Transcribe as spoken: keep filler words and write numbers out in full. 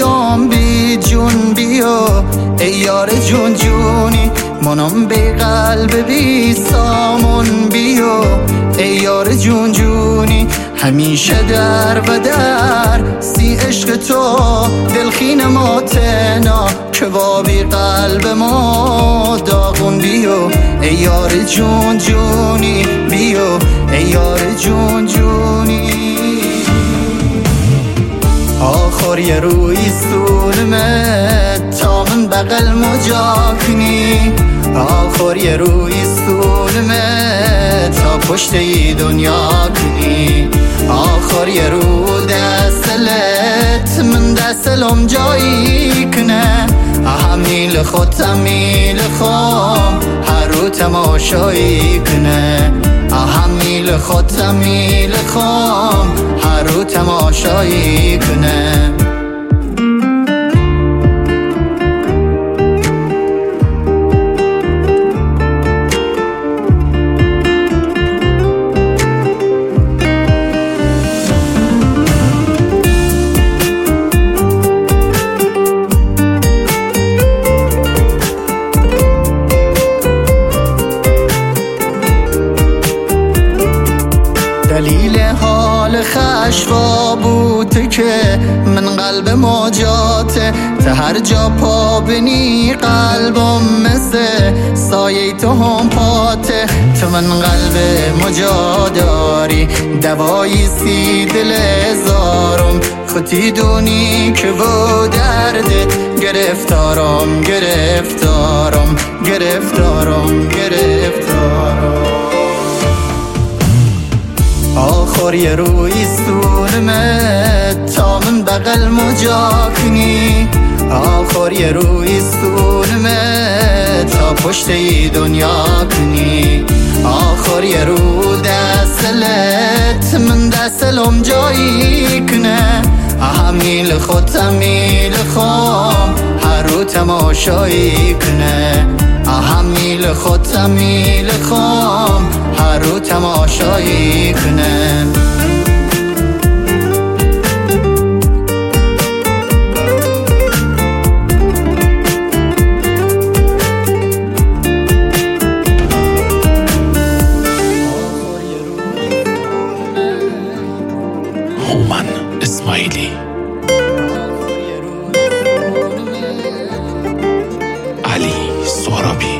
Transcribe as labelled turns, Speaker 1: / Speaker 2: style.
Speaker 1: بیام بی جون بیا ای یار جون جونی منم به قلب بی سامون بیا ای یار جون جونی همیشه در و در سی عشق تو دلخین ما تنا که بابی قلب ما داغون بیا ای یار جون جونی بیا ای یار جون جونی آخر یه روی سولمه تا من بغل مجاکنی آخر یه روی سولمه تا پشت ای دنیا کنی آخر یه رو دستلت من دستلم جایی کنه اهمیل خود تمیل خوام هر رو تماشایی کنه اهمیل خود تمیل خوام هر رو تماشایی کنه دلیل حال خشوا بود که من قلب مجاته تا هر جا پا بنی قلبم مثل سایه تو هم پاته تو من قلب مجا داری دوایی سی دل زارم خودی دونی که با دردت گرفتارم گرفتارم گرفتارم گرفتارم آخر یه روی سولمه تا من بغل مجاکنی آخر یه روی سولمه تا پشت ای دنیا کنی آخر یه رو دستلت من دستلم جایی کنه اهمیل خود تمیل خوام هر رو تماشایی کنه اهمیل خود تمیل خوام هر رو تماشایی کنه
Speaker 2: هومن اسماعیلی علی سهرابی